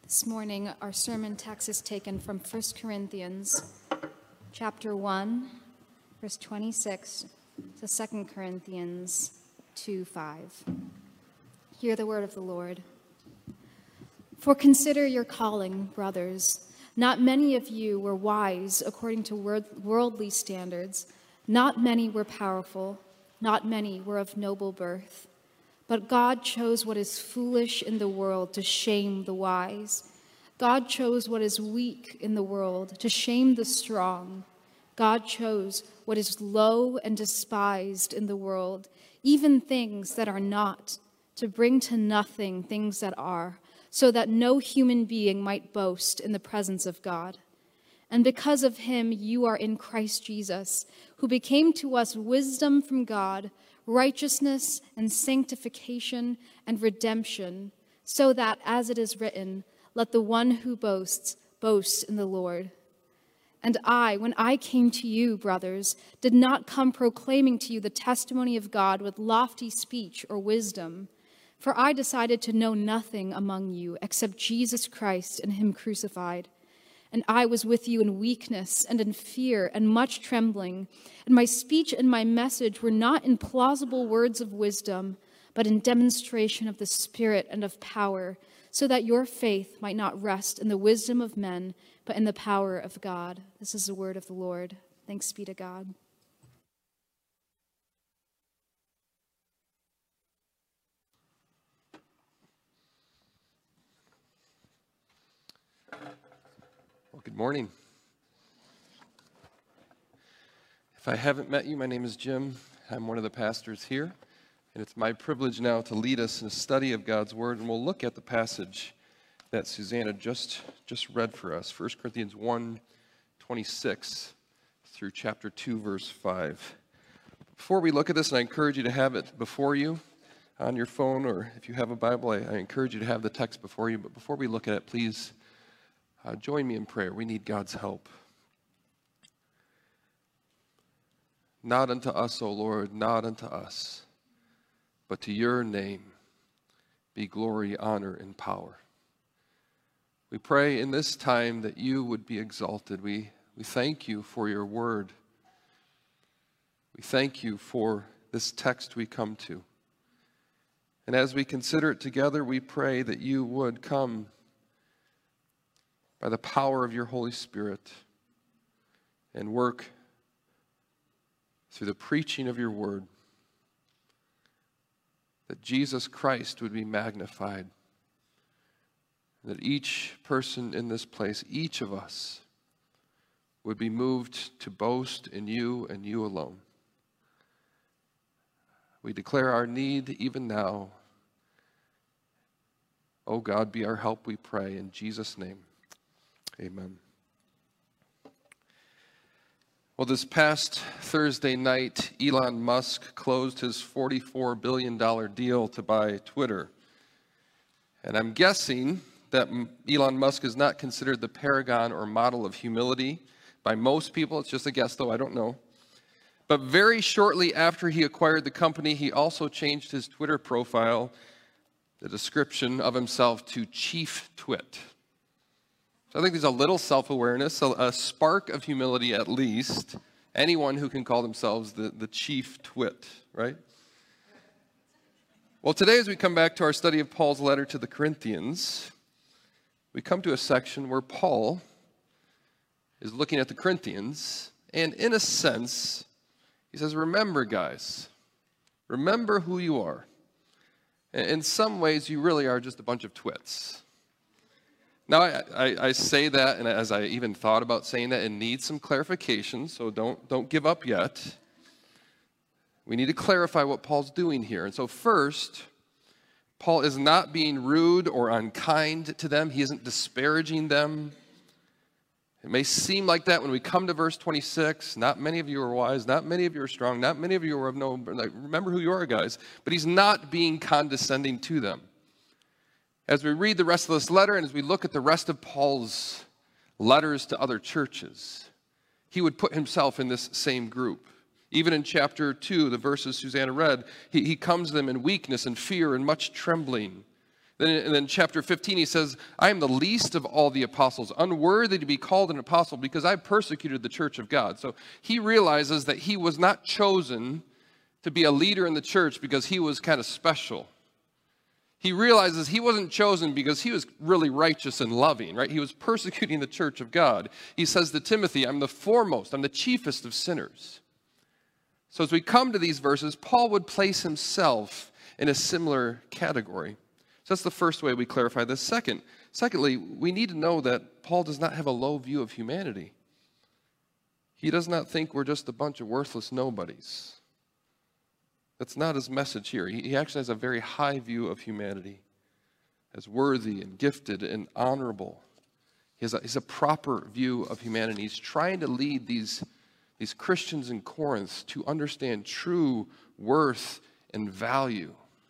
This morning, our sermon text is taken from 1 Corinthians chapter 1, verse 26 to 2 Corinthians 2:5. Hear the word of the Lord. For consider your calling, brothers. Not many of you were wise according to worldly standards. Not many were powerful. Not many were of noble birth. But God chose what is foolish in the world to shame the wise. God chose what is weak in the world to shame the strong. God chose what is low and despised in the world, even things that are not, to bring to nothing things that are, so that no human being might boast in the presence of God. And because of him, you are in Christ Jesus, who became to us wisdom from God, righteousness and sanctification and redemption, so that, as it is written, let the one who boasts, boast in the Lord. And I, when I came to you, brothers, did not come proclaiming to you the testimony of God with lofty speech or wisdom, for I decided to know nothing among you except Jesus Christ and him crucified. And I was with you in weakness and in fear and much trembling. And my speech and my message were not in plausible words of wisdom, but in demonstration of the Spirit and of power, so that your faith might not rest in the wisdom of men, but in the power of God. This is the word of the Lord. Thanks be to God. Well, good morning. If I haven't met you, my name is Jim. I'm one of the pastors here, and it's my privilege now to lead us in a study of God's Word, and we'll look at the passage that Susanna just read for us, 1 Corinthians 1:26 through chapter 2, verse 5. Before we look at this, and I encourage you to have it before you on your phone, or if you have a Bible, I encourage you to have the text before you, but before we look at it, please join me in prayer. We need God's help. Not unto us, O Lord, not unto us, but to your name be glory, honor, and power. We pray in this time that you would be exalted. We thank you for your word. We thank you for this text we come to. And as we consider it together, we pray that you would come by the power of your Holy Spirit and work through the preaching of your word, that Jesus Christ would be magnified, that each person in this place, each of us, would be moved to boast in you and you alone. We declare our need even now. Oh God, be our help, we pray, in Jesus' name. Amen. Well, this past Thursday night, Elon Musk closed his $44 billion deal to buy Twitter. And I'm guessing that Elon Musk is not considered the paragon or model of humility by most people. It's just a guess, though, I don't know. But very shortly after he acquired the company, he also changed his Twitter profile, the description of himself, to Chief Twit. I think there's a little self-awareness, a spark of humility at least. Anyone who can call themselves the chief twit, right? Well, today as we come back to our study of Paul's letter to the Corinthians, we come to a section where Paul is looking at the Corinthians, and in a sense, he says, remember, guys, remember who you are. In some ways, you really are just a bunch of twits. Now, I say that, and as I even thought about saying that, it needs some clarification, so don't give up yet. We need to clarify what Paul's doing here. And so first, Paul is not being rude or unkind to them. He isn't disparaging them. It may seem like that when we come to verse 26. Not many of you are wise. Not many of you are strong. Not many of you are of no... Remember who you are, guys. But he's not being condescending to them. As we read the rest of this letter and as we look at the rest of Paul's letters to other churches, he would put himself in this same group. Even in chapter 2, the verses Susanna read, he comes to them in weakness and fear and much trembling. Then chapter 15, he says, I am the least of all the apostles, unworthy to be called an apostle because I persecuted the church of God. So he realizes that he was not chosen to be a leader in the church because he was kind of special. He realizes he wasn't chosen because he was really righteous and loving, right? He was persecuting the church of God. He says to Timothy, I'm the foremost, I'm the chiefest of sinners. So as we come to these verses, Paul would place himself in a similar category. So that's the first way we clarify this. Secondly, we need to know that Paul does not have a low view of humanity. He does not think we're just a bunch of worthless nobodies. That's not his message here. He actually has a very high view of humanity as worthy and gifted and honorable. He has a proper view of humanity. He's trying to lead these Christians in Corinth to understand true worth and value,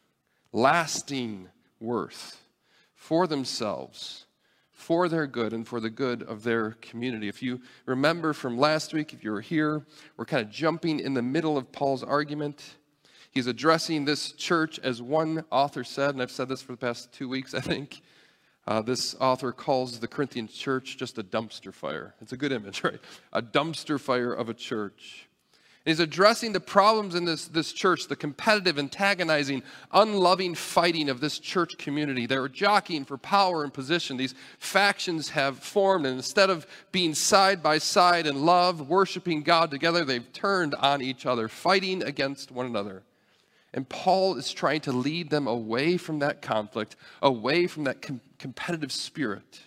lasting worth for themselves, for their good, and for the good of their community. If you remember from last week, if you were here, we're kind of jumping in the middle of Paul's argument. He's addressing this church, as one author said, and I've said this for the past 2 weeks, I think. This author calls the Corinthian church just a dumpster fire. It's a good image, right? A dumpster fire of a church. And he's addressing the problems in this church, the competitive, antagonizing, unloving fighting of this church community. They're jockeying for power and position. These factions have formed, and instead of being side by side in love, worshiping God together, they've turned on each other, fighting against one another. And Paul is trying to lead them away from that conflict, away from that competitive spirit.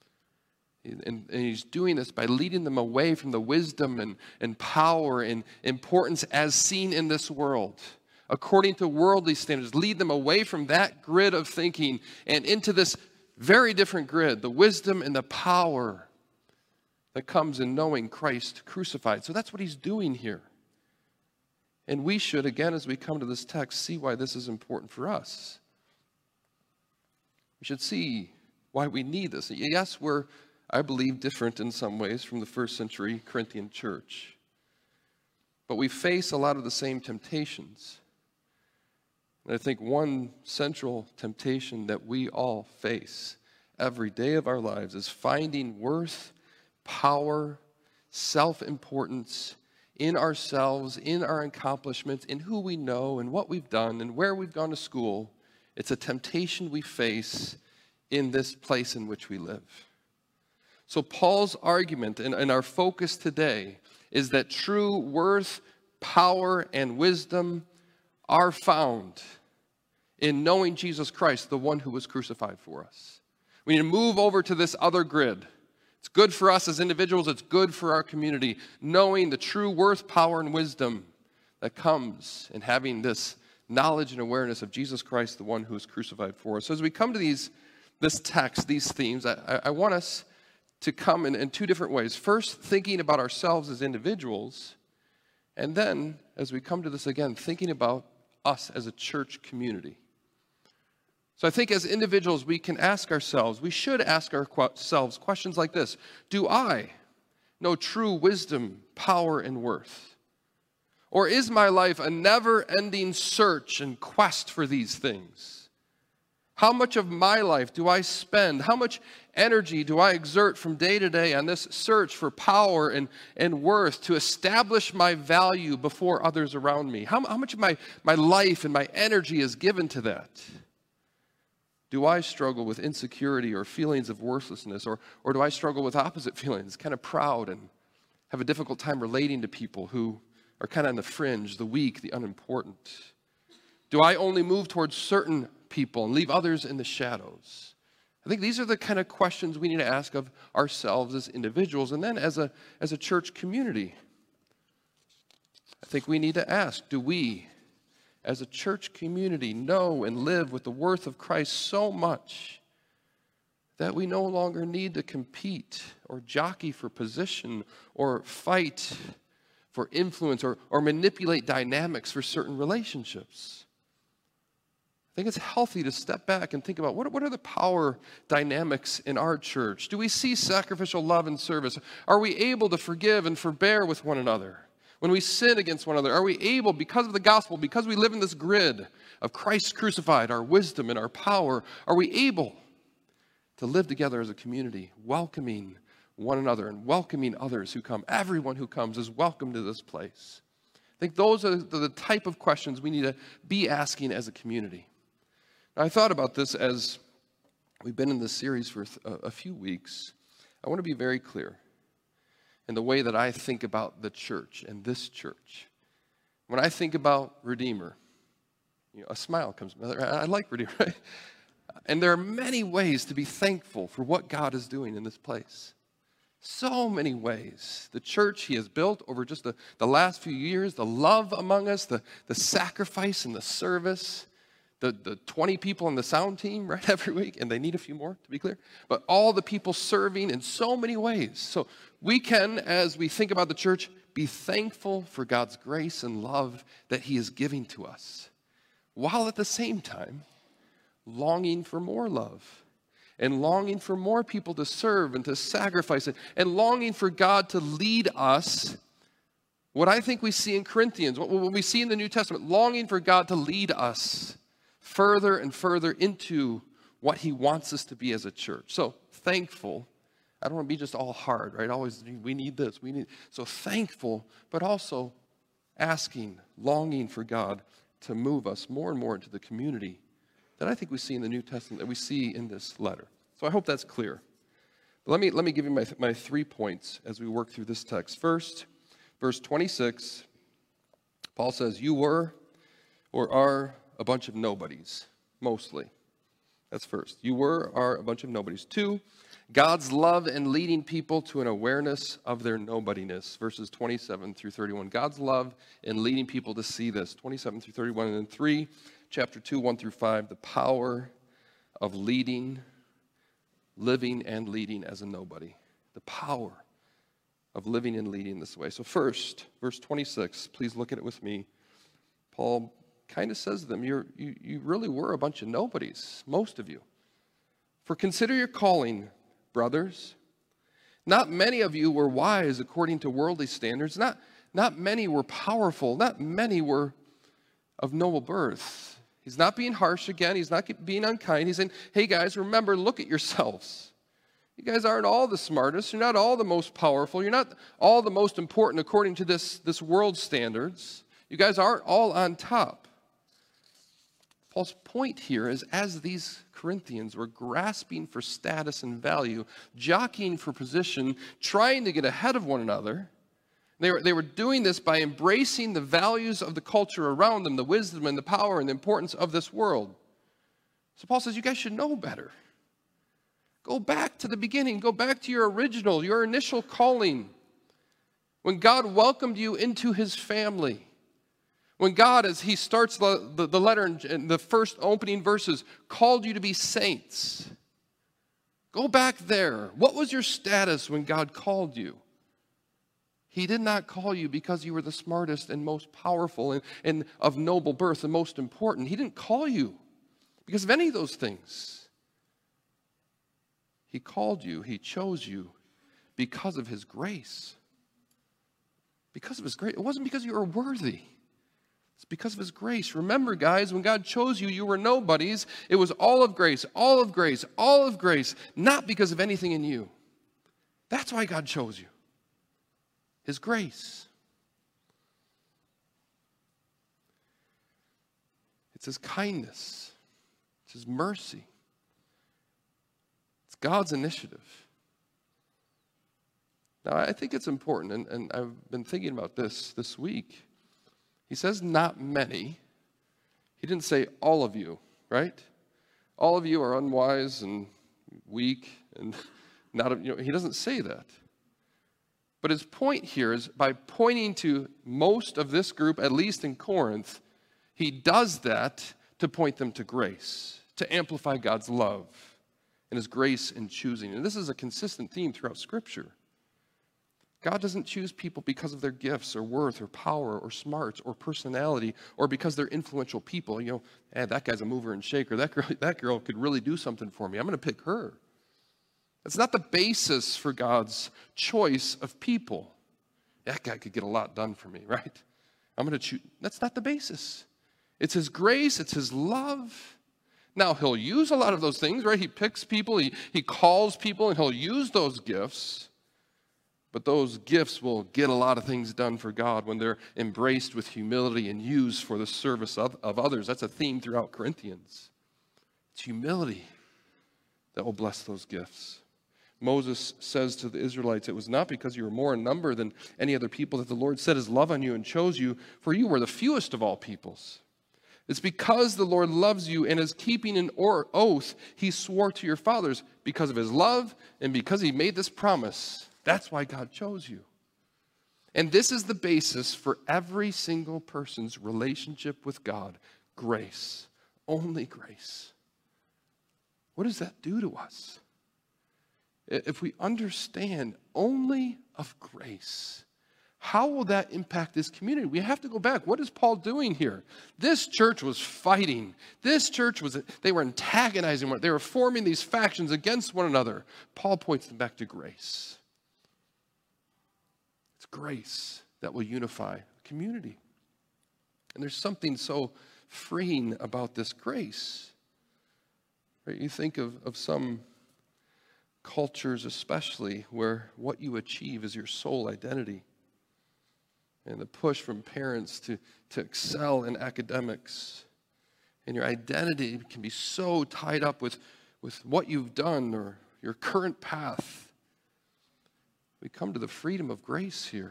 And he's doing this by leading them away from the wisdom and power and importance as seen in this world. According to worldly standards, lead them away from that grid of thinking and into this very different grid, the wisdom and the power that comes in knowing Christ crucified. So that's what he's doing here. And we should, again, as we come to this text, see why this is important for us. We should see why we need this. Yes, we're, I believe, different in some ways from the first century Corinthian church. But we face a lot of the same temptations. And I think one central temptation that we all face every day of our lives is finding worth, power, self-importance in ourselves, in our accomplishments, in who we know and what we've done and where we've gone to school. It's a temptation we face in this place in which we live. So Paul's argument and our focus today is that true worth, power, and wisdom are found in knowing Jesus Christ, the one who was crucified for us. We need to move over to this other grid. It's good for us as individuals. It's good for our community, knowing the true worth, power, and wisdom that comes in having this knowledge and awareness of Jesus Christ, the one who was crucified for us. So as we come to this text, these themes, I want us to come in two different ways. First, thinking about ourselves as individuals, and then, as we come to this again, thinking about us as a church community. So I think as individuals, we can ask ourselves, we should ask ourselves questions like this. Do I know true wisdom, power, and worth? Or is my life a never-ending search and quest for these things? How much of my life do I spend? How much energy do I exert from day to day on this search for power and worth to establish my value before others around me? How much of my life and my energy is given to that? Do I struggle with insecurity or feelings of worthlessness? Or do I struggle with opposite feelings, kind of proud and have a difficult time relating to people who are kind of on the fringe, the weak, the unimportant? Do I only move towards certain people and leave others in the shadows? I think these are the kind of questions we need to ask of ourselves as individuals and then as a church community. I think we need to ask, do we, as a church community, know and live with the worth of Christ so much that we no longer need to compete or jockey for position or fight for influence or manipulate dynamics for certain relationships? I think it's healthy to step back and think about what are the power dynamics in our church? Do we see sacrificial love and service? Are we able to forgive and forbear with one another? When we sin against one another, are we able, because of the gospel, because we live in this grid of Christ crucified, our wisdom and our power, are we able to live together as a community, welcoming one another and welcoming others who come? Everyone who comes is welcome to this place. I think those are the type of questions we need to be asking as a community. Now, I thought about this as we've been in this series for a few weeks. I want to be very clear in the way that I think about the church and this church. When I think about Redeemer, a smile comes. I like Redeemer, right? And there are many ways to be thankful for what God is doing in this place. So many ways. The church he has built over just the last few years, the love among us, the sacrifice and the service, the 20 people on the sound team, right, every week, and they need a few more, to be clear, but all the people serving in so many ways. So we can, as we think about the church, be thankful for God's grace and love that he is giving to us, while at the same time longing for more love and longing for more people to serve and to sacrifice it, and longing for God to lead us. What I think we see in Corinthians, what we see in the New Testament, longing for God to lead us further and further into what he wants us to be as a church. So thankful. I don't want to be just all hard, right? Always, we need this, so thankful, but also asking, longing for God to move us more and more into the community that I think we see in the New Testament, that we see in this letter. So I hope that's clear. But let me give you my 3 points as we work through this text. First, verse 26, Paul says, you were or are a bunch of nobodies, mostly. That's first. You are a bunch of nobodies. 2, God's love and leading people to an awareness of their nobodiness, verses 27 through 31. God's love and leading people to see this, 27 through 31. And then 3, chapter 2, 1 through 5, the power of living and leading as a nobody. The power of living and leading this way. So first, verse 26, please look at it with me. Paul kind of says to them, you really were a bunch of nobodies, most of you. For consider your calling, brothers. Not many of you were wise according to worldly standards. Not many were powerful. Not many were of noble birth. He's not being harsh again. He's not being unkind. He's saying, hey guys, remember, look at yourselves. You guys aren't all the smartest. You're not all the most powerful. You're not all the most important according to this world's standards. You guys aren't all on top. Paul's point here is, as these Corinthians were grasping for status and value, jockeying for position, trying to get ahead of one another, they were doing this by embracing the values of the culture around them, the wisdom and the power and the importance of this world. So Paul says, you guys should know better. Go back to the beginning. Go back to your original, your initial calling. When God welcomed you into his family. When God, as he starts the letter in the first opening verses, called you to be saints. Go back there. What was your status when God called you? He did not call you because you were the smartest and most powerful and of noble birth and most important. He didn't call you because of any of those things. He called you, he chose you because of his grace. Because of his grace. It wasn't because you were worthy. It's because of his grace. Remember, guys, when God chose you, you were nobodies. It was all of grace, all of grace, all of grace, not because of anything in you. That's why God chose you. His grace. It's his kindness. It's his mercy. It's God's initiative. Now, I think it's important, and I've been thinking about this week. He says not many. He didn't say all of you, right? All of you are unwise and weak and not, he doesn't say that. But his point here is by pointing to most of this group, at least in Corinth, he does that to point them to grace, to amplify God's love and his grace in choosing. And this is a consistent theme throughout Scripture. God doesn't choose people because of their gifts or worth or power or smarts or personality or because they're influential people. That guy's a mover and shaker. That girl could really do something for me. I'm going to pick her. It's not the basis for God's choice of people. that guy could get a lot done for me, right? I'm going to choose. That's not the basis. It's his grace. It's his love. Now, he'll use a lot of those things, right? He picks people. He calls people, and he'll use those gifts. But those gifts will get a lot of things done for God when they're embraced with humility and used for the service of others. That's a theme throughout Corinthians. It's humility that will bless those gifts. Moses says to the Israelites, it was not because you were more in number than any other people that the Lord set his love on you and chose you, for you were the fewest of all peoples. It's because the Lord loves you and is keeping an oath he swore to your fathers because of his love and because he made this promise. That's why God chose you. And this is the basis for every single person's relationship with God. Grace. Only grace. What does that do to us? If we understand only of grace, how will that impact this community? We have to go back. What is Paul doing here? This church was fighting. They were antagonizing one. They were forming these factions against one another. Paul points them back to grace. It's grace that will unify a community. And there's something so freeing about this grace. Right? You think of some cultures especially where what you achieve is your sole identity. And the push from parents to excel in academics. And your identity can be so tied up with what you've done or your current path. We come to the freedom of grace here.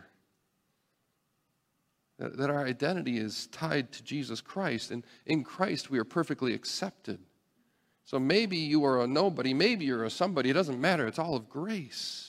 That our identity is tied to Jesus Christ. And in Christ we are perfectly accepted. So maybe you are a nobody, maybe you're a somebody, it doesn't matter. It's all of grace.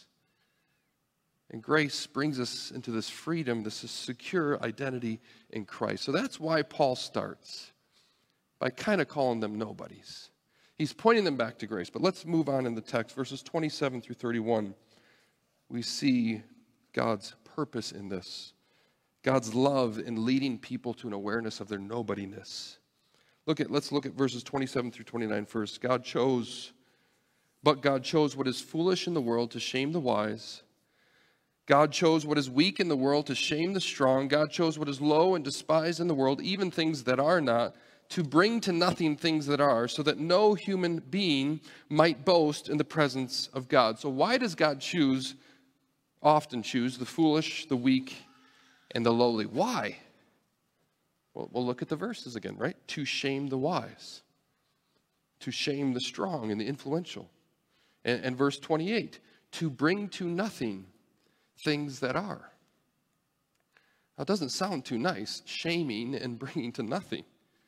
And grace brings us into this freedom, this secure identity in Christ. So that's why Paul starts by kind of calling them nobodies. He's pointing them back to grace. But let's move on in the text. Verses 27 through 31, we see God's purpose in this. God's love in leading people to an awareness of their nobodiness. Let's look at verses 27 through 29 first. But God chose what is foolish in the world to shame the wise. God chose what is weak in the world to shame the strong. God chose what is low and despised in the world, even things that are not, to bring to nothing things that are, so that no human being might boast in the presence of God. So why does God often choose the foolish, the weak, and the lowly? Why? Well, we'll look at the verses again, right? To shame the wise, to shame the strong and the influential. And verse 28, to bring to nothing things that are. Now, it doesn't sound too nice, shaming and bringing to nothing.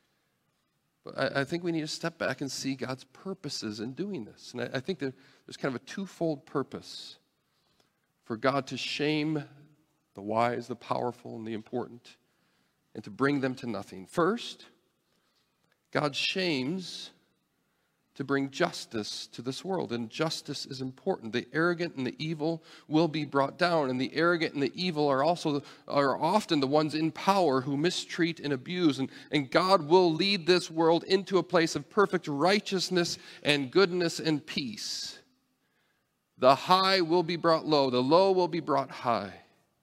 But I think we need to step back and see God's purposes in doing this. And I think there's kind of a twofold purpose for God to shame the wise, the powerful, and the important, and to bring them to nothing. First, God shames to bring justice to this world, and justice is important. The arrogant and the evil will be brought down, and the arrogant and the evil are often the ones in power who mistreat and abuse, and God will lead this world into a place of perfect righteousness and goodness and peace. The high will be brought low, the low will be brought high.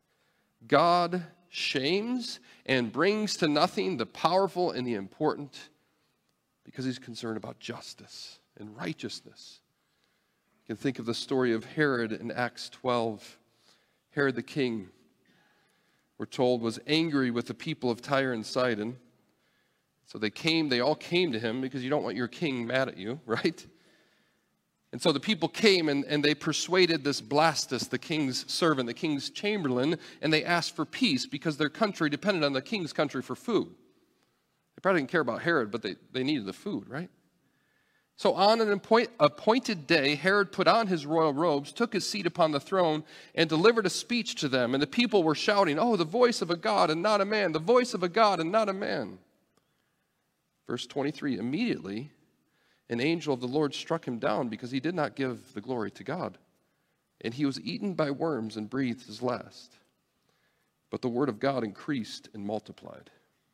God shames and brings to nothing the powerful and the important because he's concerned about justice and righteousness. You can think of the story of Herod in Acts 12. Herod the king, we're told, was angry with the people of Tyre and Sidon. So they all came to him because you don't want your king mad at you, right? And so the people came and they persuaded this Blastus, the king's servant, the king's chamberlain, and they asked for peace because their country depended on the king's country for food. They probably didn't care about Herod, but they needed the food, right? So on an appointed day, Herod put on his royal robes, took his seat upon the throne, and delivered a speech to them. And the people were shouting, "Oh, the voice of a God and not a man, the voice of a God and not a man." Verse 23, immediately an angel of the Lord struck him down because he did not give the glory to God. And he was eaten by worms and breathed his last. But the word of God increased and multiplied.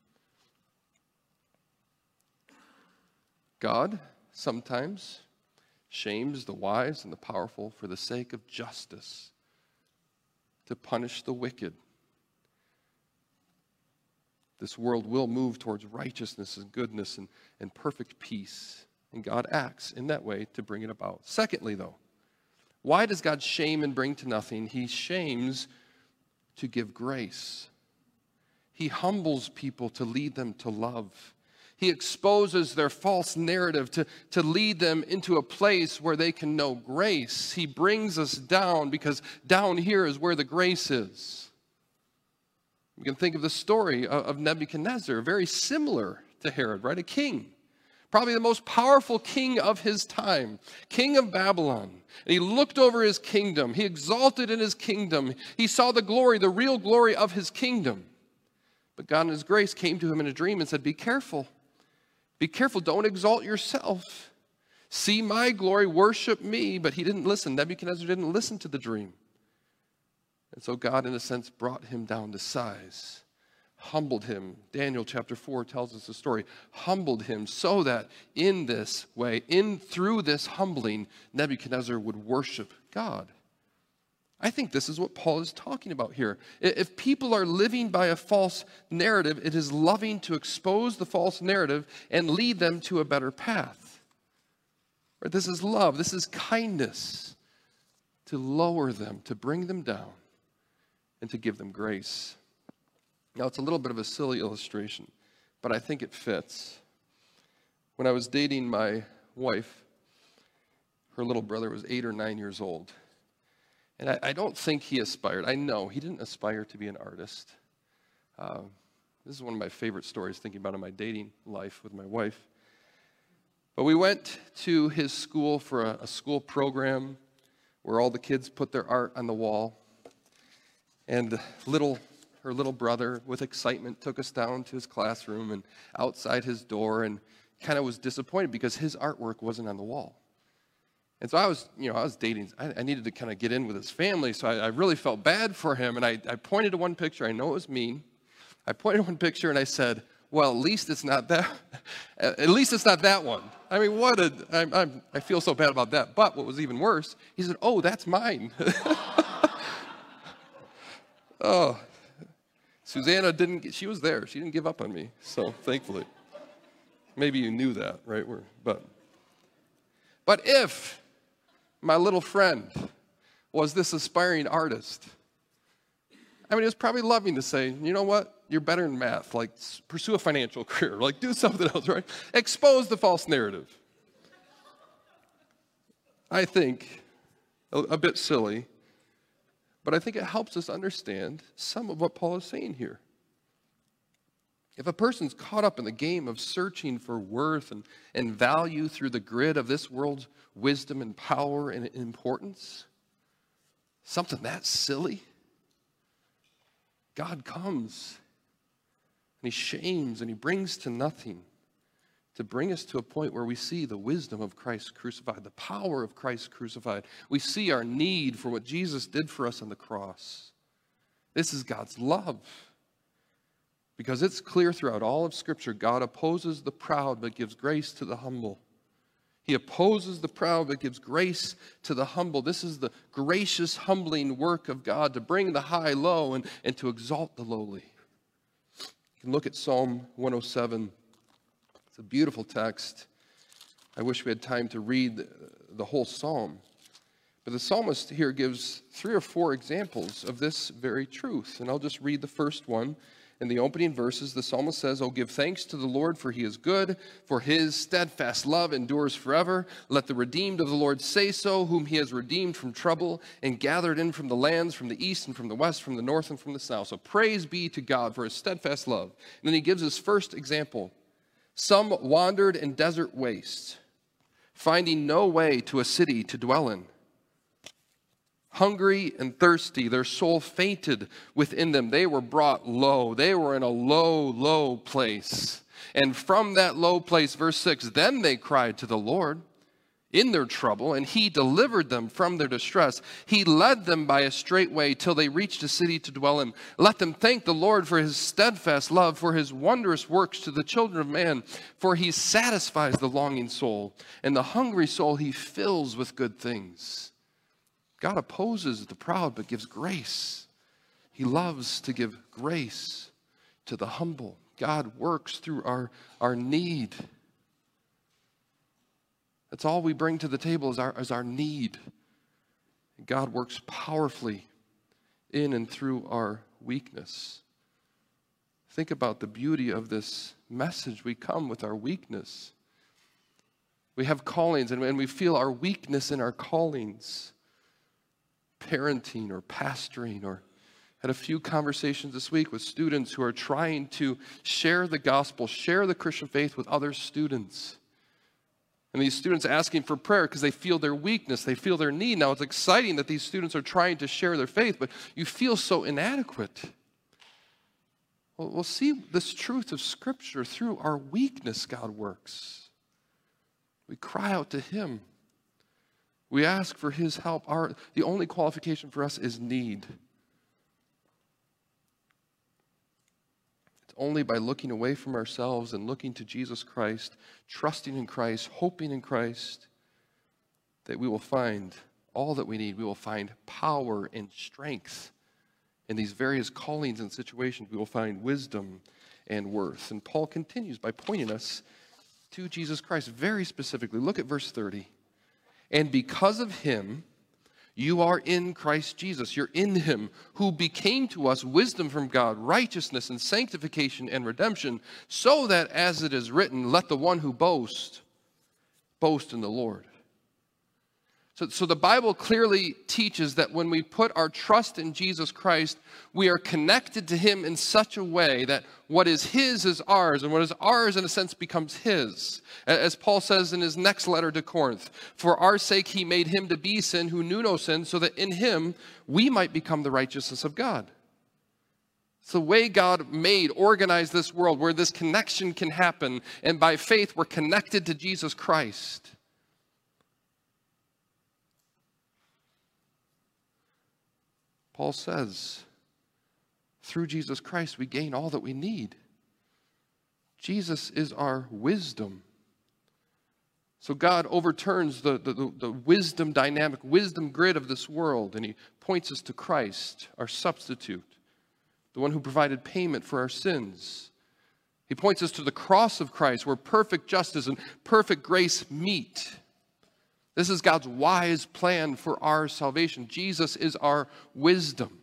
God sometimes shames the wise and the powerful for the sake of justice, to punish the wicked This world will move towards righteousness and goodness and perfect peace. And God acts in that way to bring it about. Secondly, though, why does God shame and bring to nothing? He shames to give grace. He humbles people to lead them to love. He exposes their false narrative to lead them into a place where they can know grace. He brings us down because down here is where the grace is. We can think of the story of Nebuchadnezzar, very similar to Herod, right? A king. Probably the most powerful king of his time, king of Babylon. And he looked over his kingdom. He exalted in his kingdom. He saw the glory, the real glory of his kingdom. But God in his grace came to him in a dream and said, be careful. Be careful. Don't exalt yourself. See my glory. Worship me. But he didn't listen. Nebuchadnezzar didn't listen to the dream. And so God, in a sense, brought him down to size. Humbled him. Daniel chapter 4 tells us the story. Humbled him so that in this way, through this humbling, Nebuchadnezzar would worship God. I think this is what Paul is talking about here. If people are living by a false narrative, it is loving to expose the false narrative and lead them to a better path. Right? This is love. This is kindness to lower them, to bring them down, and to give them grace. Now, it's a little bit of a silly illustration, but I think it fits. When I was dating my wife, her little brother was 8 or 9 years old. And I don't think he aspired. I know he didn't aspire to be an artist. This is one of my favorite stories, thinking about in my dating life with my wife. But we went to his school for a school program where all the kids put their art on the wall. And her little brother, with excitement, took us down to his classroom and outside his door and kind of was disappointed because his artwork wasn't on the wall. And so I was dating. I needed to kind of get in with his family, so I really felt bad for him. And I pointed to one picture. I know it was mean. I pointed to one picture and I said, well, at least it's not that. At least it's not that one. I mean, I feel so bad about that. But what was even worse, he said, oh, that's mine. Oh, Susanna she was there. She didn't give up on me, so thankfully. Maybe you knew that, right? But if my little friend was this aspiring artist, I mean, it was probably loving to say, you know what? You're better in math. Like, pursue a financial career. Like, do something else, right? Expose the false narrative. I think a bit silly, but I think it helps us understand some of what Paul is saying here. If a person's caught up in the game of searching for worth and value through the grid of this world's wisdom and power and importance, something that silly, God comes and he shames and he brings to nothing to bring us to a point where we see the wisdom of Christ crucified, the power of Christ crucified. We see our need for what Jesus did for us on the cross. This is God's love. Because it's clear throughout all of Scripture, God opposes the proud but gives grace to the humble. He opposes the proud but gives grace to the humble. This is the gracious, humbling work of God to bring the high low and to exalt the lowly. You can look at Psalm 107. It's a beautiful text. I wish we had time to read the whole psalm. But the psalmist here gives 3 or 4 examples of this very truth. And I'll just read the first one. In the opening verses, the psalmist says, "Oh, give thanks to the Lord, for he is good, for his steadfast love endures forever. Let the redeemed of the Lord say so, whom he has redeemed from trouble and gathered in from the lands, from the east and from the west, from the north and from the south." So praise be to God for his steadfast love. And then he gives his first example. Some wandered in desert wastes, finding no way to a city to dwell in. Hungry and thirsty, their soul fainted within them. They were brought low. They were in a low, low place. And from that low place, verse 6, then they cried to the Lord in their trouble, and he delivered them from their distress. He led them by a straight way till they reached a city to dwell in. Let them thank the Lord for his steadfast love, for his wondrous works to the children of man. For he satisfies the longing soul, and the hungry soul he fills with good things. God opposes the proud but gives grace. He loves to give grace to the humble. God works through our need. That's all we bring to the table is our need. God works powerfully in and through our weakness. Think about the beauty of this message. We come with our weakness. We have callings, and we feel our weakness in our callings. Parenting or pastoring, or had a few conversations this week with students who are trying to share the gospel, share the Christian faith with other students. And these students asking for prayer because they feel their weakness, they feel their need. Now, it's exciting that these students are trying to share their faith, but you feel so inadequate. Well, we'll see this truth of Scripture. Through our weakness, God works. We cry out to Him. We ask for His help. The only qualification for us is need. It's only by looking away from ourselves and looking to Jesus Christ, trusting in Christ, hoping in Christ, that we will find all that we need. We will find power and strength in these various callings and situations. We will find wisdom and worth. And Paul continues by pointing us to Jesus Christ very specifically. Look at verse 30. And because of Him, you are in Christ Jesus. You're in Him, who became to us wisdom from God, righteousness and sanctification and redemption, so that, as it is written, let the one who boasts, boast in the Lord. So the Bible clearly teaches that when we put our trust in Jesus Christ, we are connected to Him in such a way that what is His is ours, and what is ours, in a sense, becomes His. As Paul says in his next letter to Corinth, for our sake He made Him to be sin who knew no sin, so that in Him we might become the righteousness of God. It's the way God organized this world, where this connection can happen, and by faith we're connected to Jesus Christ. Paul says, through Jesus Christ, we gain all that we need. Jesus is our wisdom. So God overturns the wisdom dynamic, wisdom grid of this world, and He points us to Christ, our substitute, the one who provided payment for our sins. He points us to the cross of Christ, where perfect justice and perfect grace meet. This is God's wise plan for our salvation. Jesus is our wisdom.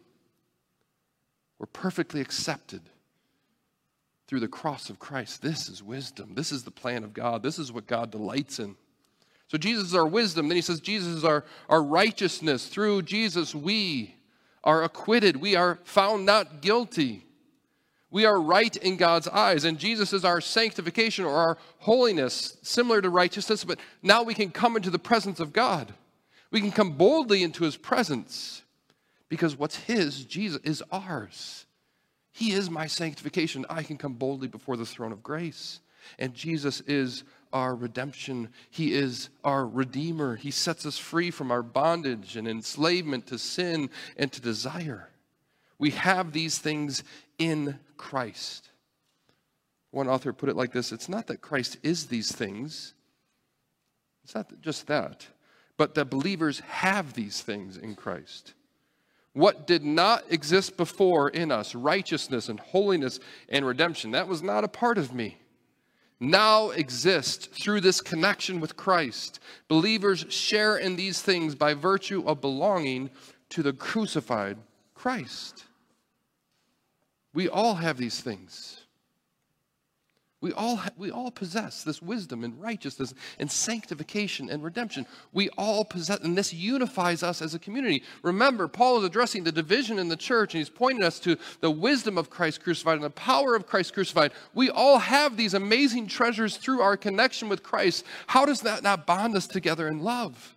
We're perfectly accepted through the cross of Christ. This is wisdom. This is the plan of God. This is what God delights in. So Jesus is our wisdom. Then He says Jesus is our righteousness. Through Jesus we are acquitted. We are found not guilty. We are right in God's eyes, and Jesus is our sanctification, or our holiness, similar to righteousness, but now we can come into the presence of God. We can come boldly into His presence, because what's His, Jesus, is ours. He is my sanctification. I can come boldly before the throne of grace, and Jesus is our redemption. He is our Redeemer. He sets us free from our bondage and enslavement to sin and to desire. We have these things in Christ. One author put it like this: it's not that Christ is these things. It's not just that, but that believers have these things in Christ. What did not exist before in us, righteousness and holiness and redemption, that was not a part of me, now exists through this connection with Christ. Believers share in these things by virtue of belonging to the crucified Christ. We all have these things. We all possess this wisdom and righteousness and sanctification and redemption. We all possess, and this unifies us as a community. Remember, Paul is addressing the division in the church, and he's pointing us to the wisdom of Christ crucified and the power of Christ crucified. We all have these amazing treasures through our connection with Christ. How does that not bond us together in love?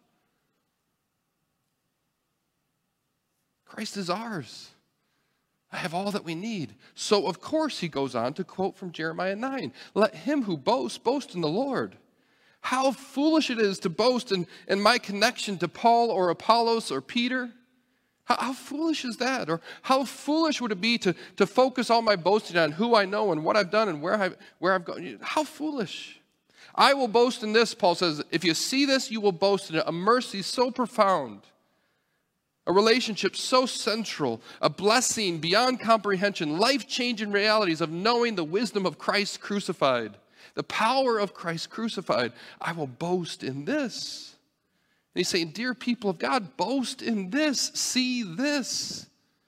Christ is ours. I have all that we need. So, of course, he goes on to quote from Jeremiah 9. Let him who boasts, boast in the Lord. How foolish it is to boast in my connection to Paul or Apollos or Peter. How foolish is that? Or how foolish would it be to focus all my boasting on who I know and what I've done and where I've gone? How foolish. I will boast in this, Paul says. If you see this, you will boast in it. A mercy so profound A relationship so central, a blessing beyond comprehension, life-changing realities of knowing the wisdom of Christ crucified, the power of Christ crucified. I will boast in this. And he's saying, dear people of God, boast in this, see this.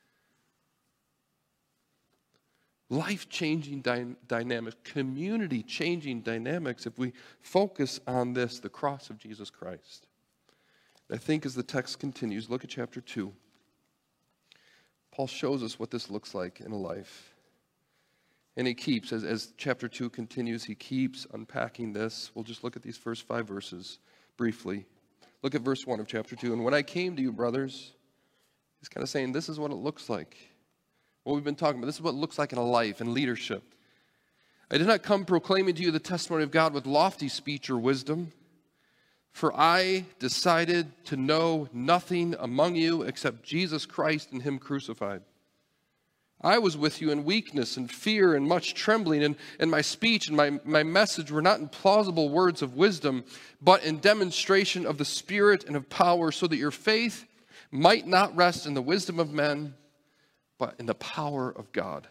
Life-changing dynamics, community-changing dynamics if we focus on this, the cross of Jesus Christ. I think as the text continues, look at chapter 2. Paul shows us what this looks like in a life. And he keeps, as chapter 2 continues, he keeps unpacking this. We'll just look at these first 5 verses briefly. Look at verse 1 of chapter 2. And when I came to you, brothers, he's kind of saying this is what it looks like. What we've been talking about, this is what it looks like in a life, in leadership. I did not come proclaiming to you the testimony of God with lofty speech or wisdom, for I decided to know nothing among you except Jesus Christ and him crucified. I was with you in weakness and fear and much trembling, and my speech and my message were not in plausible words of wisdom, but in demonstration of the Spirit and of power, so that your faith might not rest in the wisdom of men, but in the power of God.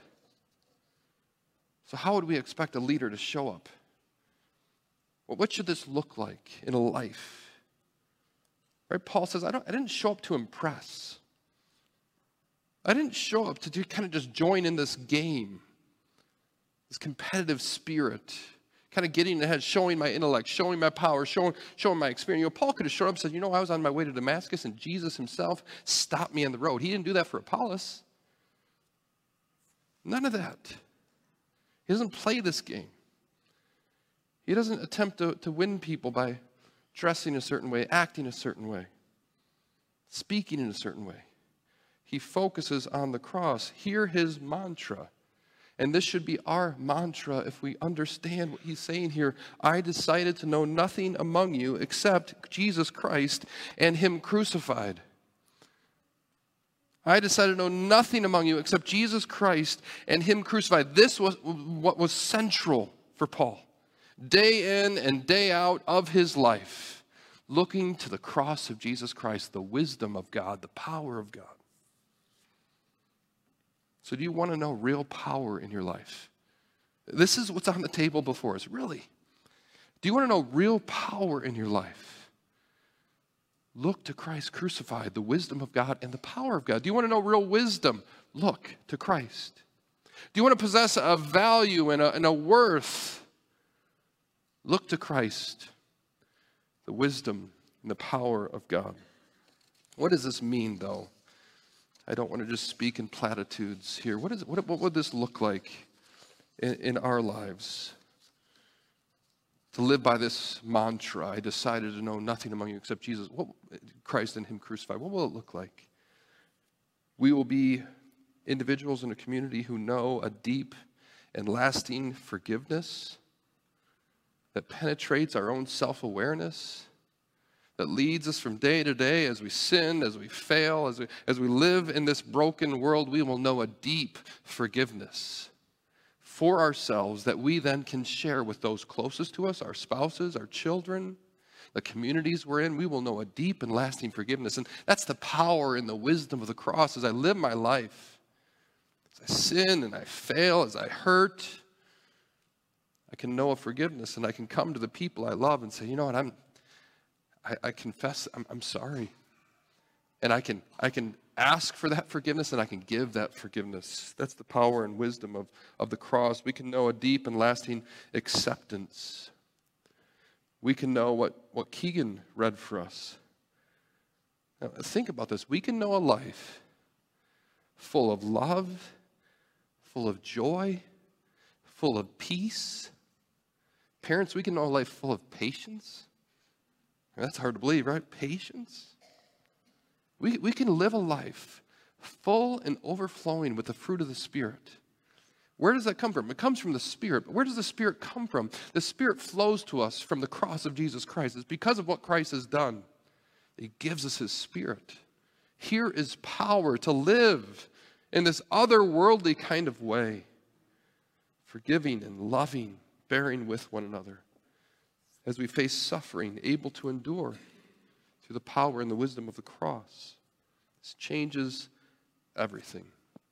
So how would we expect a leader to show up? Well, what should this look like in a life? Right? Paul says, I didn't show up to impress. I didn't show up to kind of just join in this game, this competitive spirit, kind of getting ahead, showing my intellect, showing my power, showing my experience. Paul could have showed up and said, I was on my way to Damascus and Jesus himself stopped me on the road. He didn't do that for Apollos. None of that. He doesn't play this game. He doesn't attempt to win people by dressing a certain way, acting a certain way, speaking in a certain way. He focuses on the cross. Hear his mantra. And this should be our mantra if we understand what he's saying here. I decided to know nothing among you except Jesus Christ and him crucified. I decided to know nothing among you except Jesus Christ and him crucified. This was what was central for Paul. Day in and day out of his life, looking to the cross of Jesus Christ, the wisdom of God, the power of God. So do you want to know real power in your life? This is what's on the table before us, really. Do you want to know real power in your life? Look to Christ crucified, the wisdom of God and the power of God. Do you want to know real wisdom? Look to Christ. Do you want to possess a value and a worth? Look to Christ, the wisdom and the power of God. What does this mean, though? I don't want to just speak in platitudes here. What would this look like in our lives? To live by this mantra, I decided to know nothing among you except Jesus, Christ and him crucified. What will it look like? We will be individuals in a community who know a deep and lasting forgiveness that penetrates our own self-awareness, that leads us from day to day as we sin, as we fail, as we live in this broken world. We will know a deep forgiveness for ourselves that we then can share with those closest to us, our spouses, our children, the communities we're in. We will know a deep and lasting forgiveness. And that's the power and the wisdom of the cross as I live my life. As I sin and I fail, as I hurt, I can know a forgiveness, and I can come to the people I love and say, you know what, I confess I'm sorry. And I can ask for that forgiveness, and I can give that forgiveness. That's the power and wisdom of the cross. We can know a deep and lasting acceptance. We can know what Keegan read for us. Now, think about this. We can know a life full of love, full of joy, full of peace. Parents, we can know a life full of patience. That's hard to believe, right? Patience. We can live a life full and overflowing with the fruit of the Spirit. Where does that come from? It comes from the Spirit. But where does the Spirit come from? The Spirit flows to us from the cross of Jesus Christ. It's because of what Christ has done. He gives us his Spirit. Here is power to live in this otherworldly kind of way, forgiving and loving, bearing with one another as we face suffering, able to endure through the power and the wisdom of the cross. This changes everything.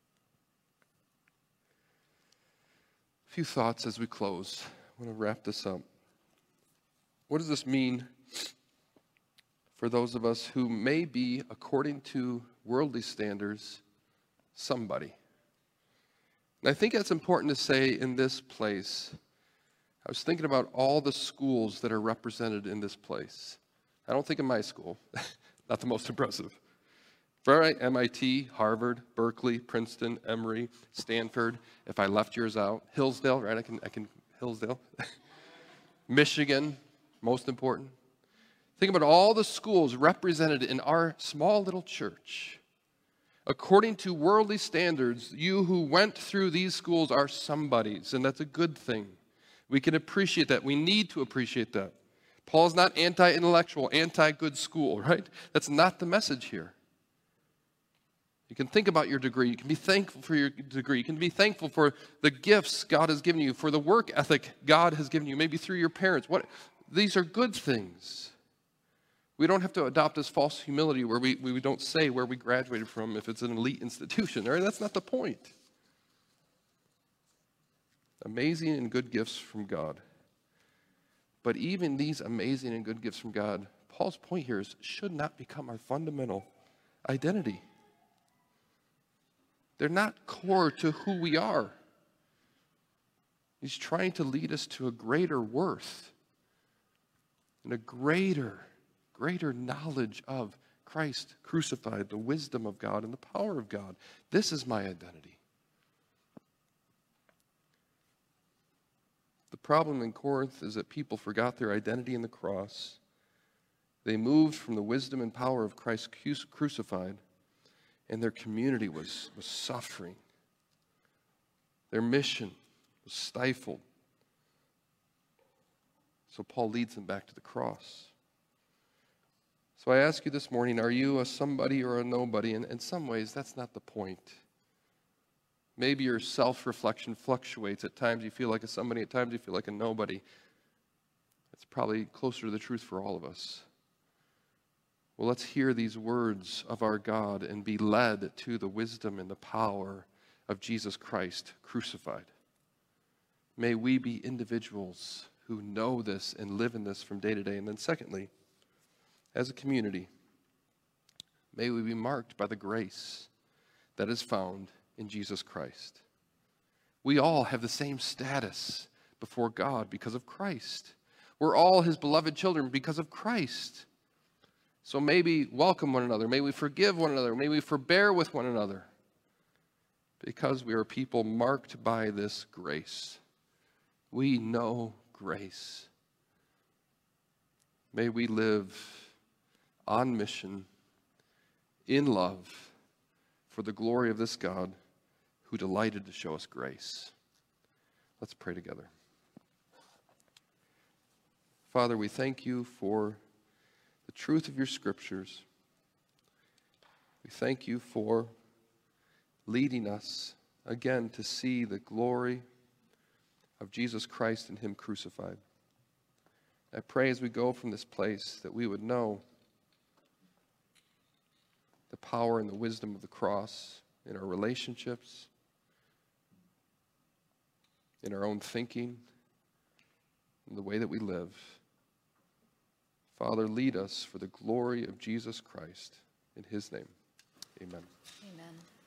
A few thoughts as we close. I want to wrap this up. What does this mean for those of us who may be, according to worldly standards, somebody? And I think that's important to say in this place. I was thinking about all the schools that are represented in this place. I don't think of my school, not the most impressive. Right, MIT, Harvard, Berkeley, Princeton, Emory, Stanford. If I left yours out, Hillsdale, right? I can Hillsdale. Michigan, most important. Think about all the schools represented in our small little church. According to worldly standards, you who went through these schools are somebodies, and that's a good thing. We can appreciate that. We need to appreciate that. Paul's not anti-intellectual, anti-good school, right? That's not the message here. You can think about your degree. You can be thankful for your degree. You can be thankful for the gifts God has given you, for the work ethic God has given you, maybe through your parents. These are good things. We don't have to adopt this false humility where we don't say where we graduated from if it's an elite institution. Right? That's not the point. Amazing and good gifts from God. But even these amazing and good gifts from God, Paul's point here is, should not become our fundamental identity. They're not core to who we are. He's trying to lead us to a greater worth and a greater knowledge of Christ crucified, the wisdom of God and the power of God. This is my identity. The problem in Corinth is that people forgot their identity in the cross. They moved from the wisdom and power of Christ crucified, and their community was suffering. Their mission was stifled. So Paul leads them back to the cross. So I ask you this morning, are you a somebody or a nobody? And in some ways, that's not the point. Maybe your self-reflection fluctuates. At times you feel like a somebody, at times you feel like a nobody. That's probably closer to the truth for all of us. Well, let's hear these words of our God and be led to the wisdom and the power of Jesus Christ crucified. May we be individuals who know this and live in this from day to day. And then secondly, as a community, may we be marked by the grace that is found in Jesus Christ. We all have the same status before God because of Christ. We're all his beloved children because of Christ. So may we welcome one another. May we forgive one another. May we forbear with one another. Because we are people marked by this grace. We know grace. May we live on mission, in love, for the glory of this God who delighted to show us grace. Let's pray together. Father, we thank you for the truth of your scriptures. We thank you for leading us again to see the glory of Jesus Christ and him crucified. I pray as we go from this place that we would know the power and the wisdom of the cross in our relationships, in our own thinking, in the way that we live. Father, lead us for the glory of Jesus Christ. In his name, amen. Amen.